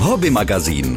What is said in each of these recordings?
Hobby magazín.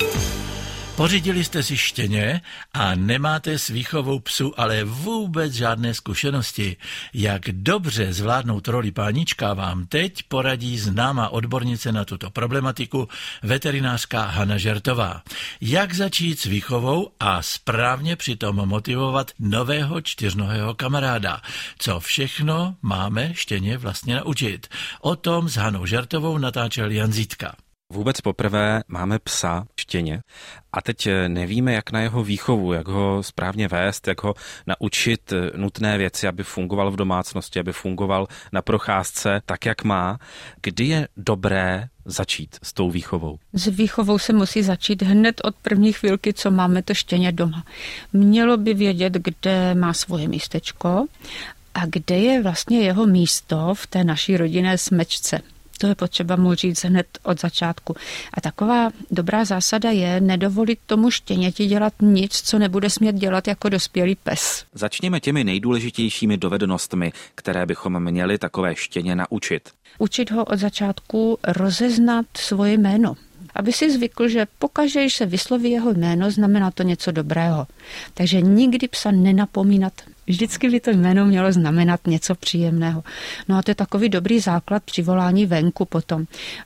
Pořídili jste si štěně a nemáte s výchovou psů ale vůbec žádné zkušenosti. Jak dobře zvládnout roli pánička vám teď poradí známá odbornice na tuto problematiku, veterinářka Hana Žertová. Jak začít s výchovou a správně přitom motivovat nového čtyřnohého kamaráda? Co všechno máme štěně vlastně naučit? O tom s Hanou Žertovou natáčel Jan Zítka. Vůbec poprvé máme psa, štěně, a teď nevíme, jak na jeho výchovu, jak ho správně vést, jak ho naučit nutné věci, aby fungoval v domácnosti, aby fungoval na procházce tak, jak má. Kdy je dobré začít s tou výchovou? S výchovou se musí začít hned od první chvilky, co máme to štěně doma. Mělo by vědět, kde má svoje místečko a kde je vlastně jeho místo v té naší rodinné smečce. To je potřeba mu říct hned od začátku. A taková dobrá zásada je nedovolit tomu štěněti dělat nic, co nebude smět dělat jako dospělý pes. Začněme těmi nejdůležitějšími dovednostmi, které bychom měli takové štěně naučit. Učit ho od začátku rozeznat svoje jméno. Aby si zvykl, že pokaždé, když se vysloví jeho jméno, znamená to něco dobrého. Takže nikdy psa nenapomínat. Vždycky by to jméno mělo znamenat něco příjemného. No a to je takový dobrý základ při volání venku potom.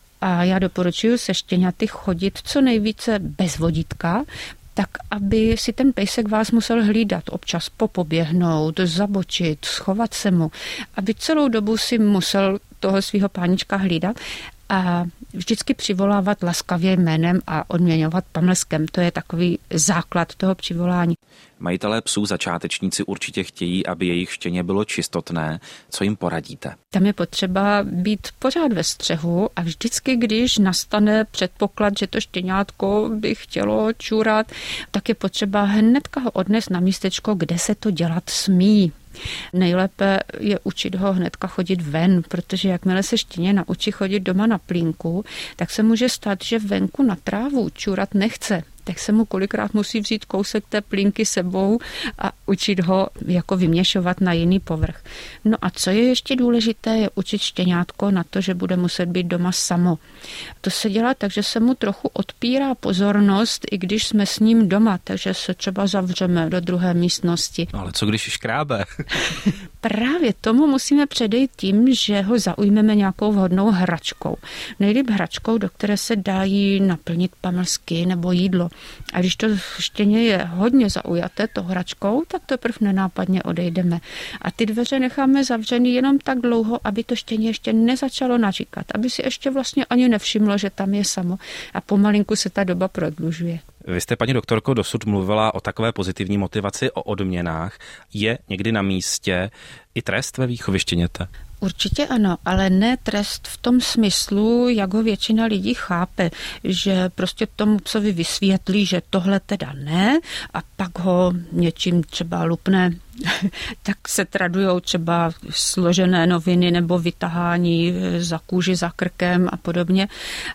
A já doporučuji se štěňaty chodit co nejvíce bez vodítka, tak aby si ten pejsek vás musel hlídat, občas popoběhnout, zabočit, schovat se mu, aby celou dobu si musel toho svého pánička hlídat a vždycky přivolávat laskavě jménem a odměňovat pamlskem. To je takový základ toho přivolání. Majitelé psů začátečníci určitě chtějí, aby jejich štěně bylo čistotné. Co jim poradíte? Tam je potřeba být pořád ve střehu a vždycky, když nastane předpoklad, že to štěňátko by chtělo čůrat, tak je potřeba hnedka ho odnést na místečko, kde se to dělat smí. Nejlépe je učit ho hnedka chodit ven, protože jakmile se štěně naučí chodit doma na plínku, tak se může stát, že venku na trávu čůrat nechce. Tak se mu kolikrát musí vzít kousek té plínky sebou a učit ho jako vyměšovat na jiný povrch. No a co je ještě důležité, je učit štěňátko na to, že bude muset být doma samo. To se dělá tak, že se mu trochu odpírá pozornost, i když jsme s ním doma, takže se třeba zavřeme do druhé místnosti. No ale co když škrábe? Právě tomu musíme předejít tím, že ho zaujmeme nějakou vhodnou hračkou. Nejlíp hračkou, do které se dají naplnit pamlsky nebo jídlo. A když to štěně je hodně zaujaté tou hračkou, tak teprve nenápadně odejdeme. A ty dveře necháme zavřený jenom tak dlouho, aby to štěně ještě nezačalo naříkat, aby si ještě vlastně ani nevšimlo, že tam je samo a pomalinku se ta doba prodlužuje. Vy jste, paní doktorko, dosud mluvila o takové pozitivní motivaci, o odměnách. Je někdy na místě i trest ve výchově štěněte? Určitě ano, ale ne trest v tom smyslu, jak ho většina lidí chápe, že prostě tomu psovi vysvětlí, že tohle teda ne a pak ho něčím třeba lupne, tak se tradujou třeba složené noviny nebo vytahání za kůži, za krkem a podobně.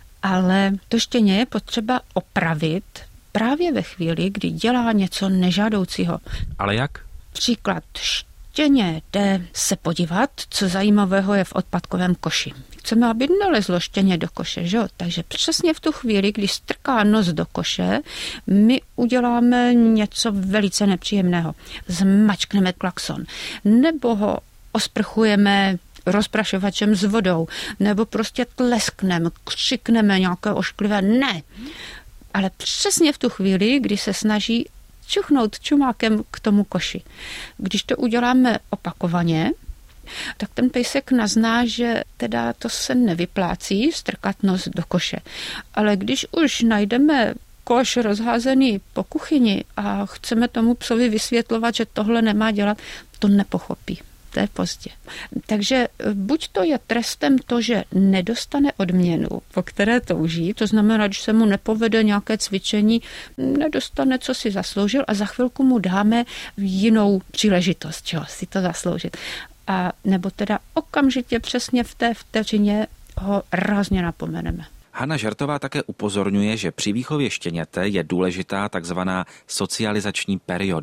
Ale to štěně je potřeba opravit právě ve chvíli, kdy dělá něco nežádoucího. Ale jak? Příklad. Štěně jde se podívat, co zajímavého je v odpadkovém koši. Chceme, aby nalezlo štěně do koše, že jo? Takže přesně v tu chvíli, kdy strká nos do koše, my uděláme něco velice nepříjemného. Zmačkneme klakson. Nebo ho osprchujeme rozprašovačem s vodou. Nebo prostě tleskneme, křikneme nějaké ošklivé ne. Ale přesně v tu chvíli, kdy se snaží čuchnout čumákem k tomu koši. Když to uděláme opakovaně, tak ten pejsek nazná, že teda to se nevyplácí strkat nos do koše. Ale když už najdeme koš rozházený po kuchyni a chceme tomu psovi vysvětlovat, že tohle nemá dělat, to nepochopí. To je pozdě. Takže buď to je trestem to, že nedostane odměnu, po které touží, to znamená, když se mu nepovede nějaké cvičení, nedostane, co si zasloužil a za chvilku mu dáme jinou příležitost, čeho si to zasloužit. A nebo teda okamžitě přesně v té vteřině ho rázně napomeneme. Hana Žertová také upozorňuje, že při výchově štěněte je důležitá takzvaná socializační perioda.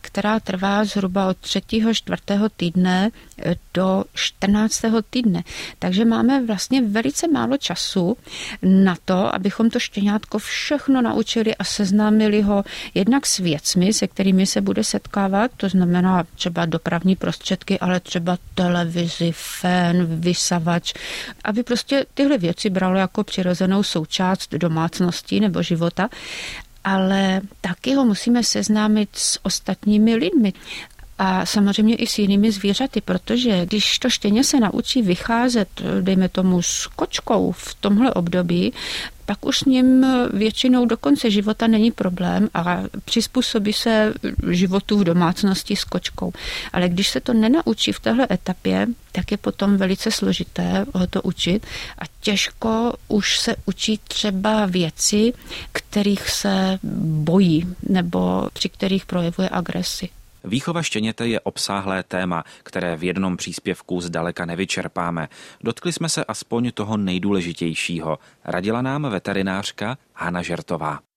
která trvá zhruba od 3. 4. týdne do 14. týdne. Takže máme vlastně velice málo času na to, abychom to štěňátko všechno naučili a seznámili ho jednak s věcmi, se kterými se bude setkávat, to znamená třeba dopravní prostředky, ale třeba televizi, fén, vysavač, aby prostě tyhle věci bralo jako přirozenou součást domácnosti nebo života, ale taky ho musíme seznámit s ostatními lidmi. A samozřejmě i s jinými zvířaty, protože když to štěně se naučí vycházet, dejme tomu s kočkou v tomhle období, pak už s ním většinou do konce života není problém a přizpůsobí se životu v domácnosti s kočkou. Ale když se to nenaučí v téhle etapě, tak je potom velice složité ho to učit a těžko už se učí třeba věci, kterých se bojí nebo při kterých projevuje agresi. Výchova štěněte je obsáhlé téma, které v jednom příspěvku zdaleka nevyčerpáme. Dotkli jsme se aspoň toho nejdůležitějšího. Radila nám veterinářka Hana Žertová.